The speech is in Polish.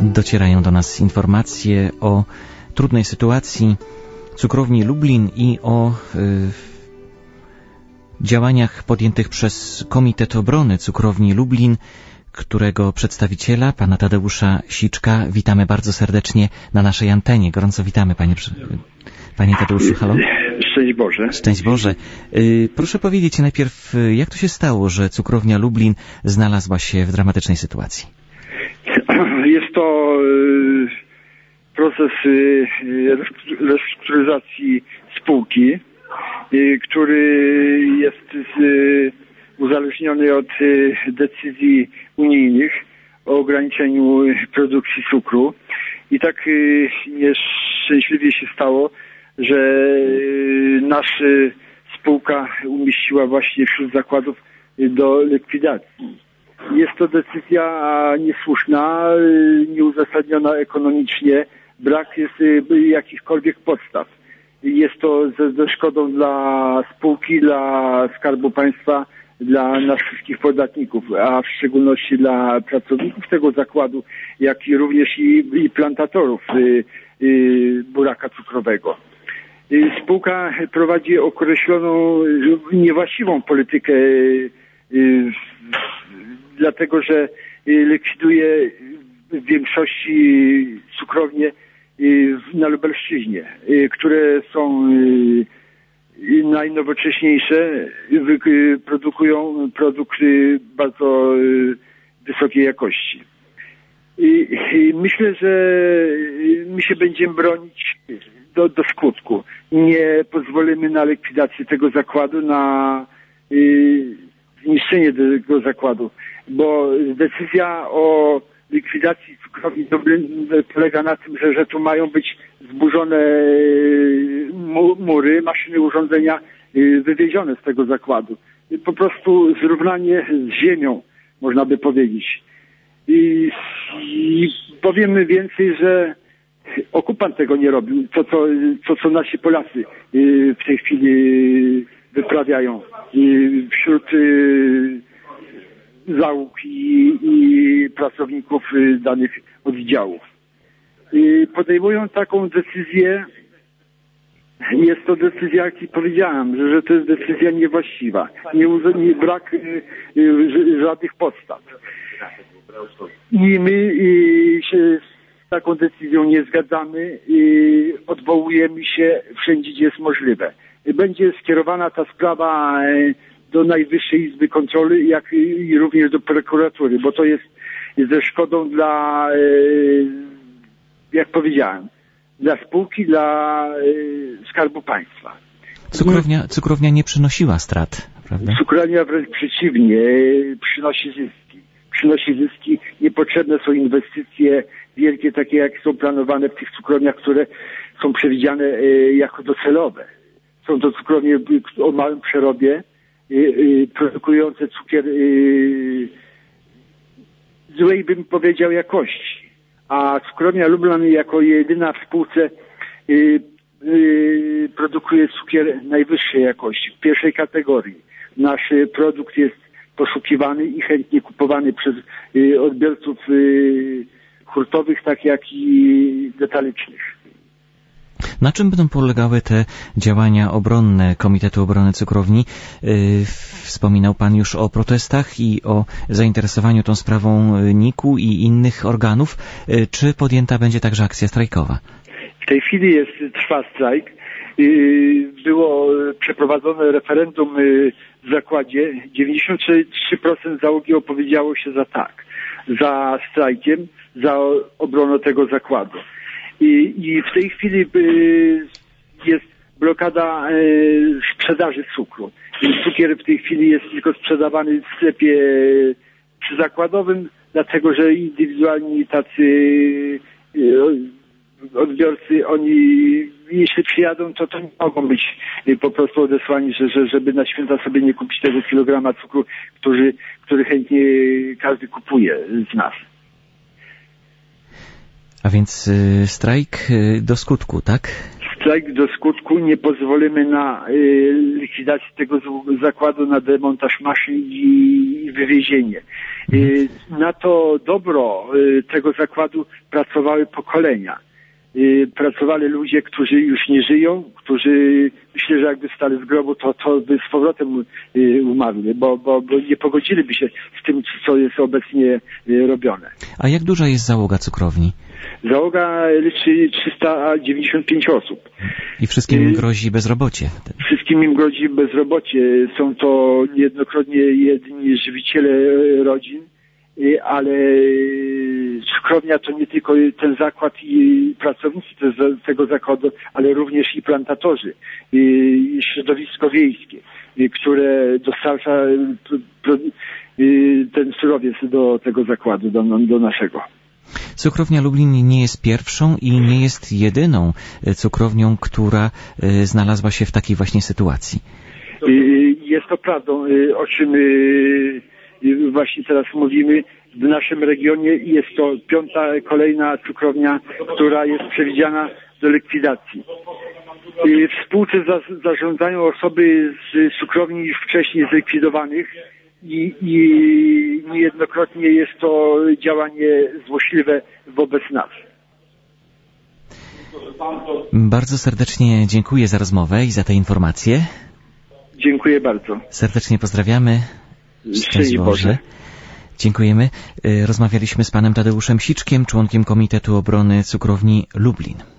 Docierają do nas informacje o trudnej sytuacji cukrowni Lublin i o działaniach podjętych przez Komitet Obrony Cukrowni Lublin, którego przedstawiciela, pana Tadeusza Siczka, witamy bardzo serdecznie na naszej antenie. Gorąco witamy, panie Tadeuszu. Halo? Szczęść Boże. Szczęść Boże. Proszę powiedzieć najpierw, jak to się stało, że cukrownia Lublin znalazła się w dramatycznej sytuacji? Jest to proces restrukturyzacji spółki, który jest uzależniony od decyzji unijnych o ograniczeniu produkcji cukru. I tak nieszczęśliwie się stało, że nasza spółka umieściła właśnie wśród zakładów do likwidacji. Jest to decyzja niesłuszna, nieuzasadniona ekonomicznie, brak jest jakichkolwiek podstaw. Jest to ze szkodą dla spółki, dla Skarbu Państwa, dla nas wszystkich podatników, a w szczególności dla pracowników tego zakładu, jak i również i plantatorów buraka cukrowego. Spółka prowadzi określoną niewłaściwą politykę, dlatego że likwiduje w większości cukrownie na Lubelszczyźnie, które są najnowocześniejsze, produkują produkty bardzo wysokiej jakości. I myślę, że my się będziemy bronić do skutku. Nie pozwolimy na likwidację tego zakładu, na zniszczenie tego zakładu, bo decyzja o likwidacji cukrowni polega na tym, że tu mają być zburzone mury, maszyny, urządzenia wywiezione z tego zakładu. Po prostu zrównanie z ziemią, można by powiedzieć. I powiemy więcej, że okupant tego nie robił, co nasi Polacy w tej chwili wyprawiają wśród załóg i pracowników danych oddziałów. Podejmują taką decyzję, jest to decyzja, jak powiedziałem, że to jest decyzja niewłaściwa, brak żadnych podstaw. I my się z taką decyzją nie zgadzamy i odwołujemy się wszędzie, gdzie jest możliwe. Będzie skierowana ta sprawa do Najwyższej Izby Kontroli, jak i również do prokuratury, bo to jest ze szkodą dla, jak powiedziałem, dla spółki, dla Skarbu Państwa. Cukrownia nie przynosiła strat, prawda? Cukrownia wręcz przeciwnie, przynosi zyski. Niepotrzebne są inwestycje wielkie, takie jak są planowane w tych cukrowniach, które są przewidziane jako docelowe. Są to cukrownie o małym przerobie, produkujące cukier złej, bym powiedział, jakości. A cukrownia Lublin jako jedyna w spółce produkuje cukier najwyższej jakości, w pierwszej kategorii. Nasz produkt jest poszukiwany i chętnie kupowany przez odbiorców hurtowych, tak jak i detalicznych. Na czym będą polegały te działania obronne Komitetu Obrony Cukrowni? Wspominał pan już o protestach i o zainteresowaniu tą sprawą NIK-u i innych organów. Czy podjęta będzie także akcja strajkowa? W tej chwili trwa strajk. Było przeprowadzone referendum w zakładzie. 93% załogi opowiedziało się za tak, za strajkiem, za obroną tego zakładu. I w tej chwili jest blokada sprzedaży cukru. Cukier w tej chwili jest tylko sprzedawany w sklepie przyzakładowym, dlatego że indywidualni tacy odbiorcy, oni jeśli przyjadą, to nie mogą być po prostu odesłani, żeby na święta sobie nie kupić tego kilograma cukru, który chętnie każdy kupuje z nas. A więc strajk do skutku, tak? strajk do skutku, nie pozwolimy na likwidację tego zakładu, na demontaż maszyn i wywiezienie. Na to dobro tego zakładu pracowały pokolenia. Pracowali ludzie, którzy już nie żyją, którzy myślę, że jakby stali z grobu, to by z powrotem umarli, bo nie pogodziliby się z tym, co jest obecnie robione. A jak duża jest załoga cukrowni? Załoga liczy 395 osób. I wszystkim im grozi bezrobocie? Wszystkim im grozi bezrobocie. Są to niejednokrotnie jedyni żywiciele rodzin, ale cukrownia to nie tylko ten zakład i pracownicy tego zakładu, ale również i plantatorzy, i środowisko wiejskie, które dostarcza ten surowiec do tego zakładu, do naszego. Cukrownia Lublin nie jest pierwszą i nie jest jedyną cukrownią, która znalazła się w takiej właśnie sytuacji. Jest to prawdą, o czym właśnie teraz mówimy. W naszym regionie jest to 5. kolejna cukrownia, która jest przewidziana do likwidacji. W spółce zarządzają osoby z cukrowni już wcześniej zlikwidowanych i niejednokrotnie jest to działanie złośliwe wobec nas. Bardzo serdecznie dziękuję za rozmowę i za te informacje. Dziękuję bardzo. Serdecznie pozdrawiamy. Szczęść Boże. Dziękujemy. Rozmawialiśmy z panem Tadeuszem Siczkiem, członkiem Komitetu Obrony Cukrowni Lublin.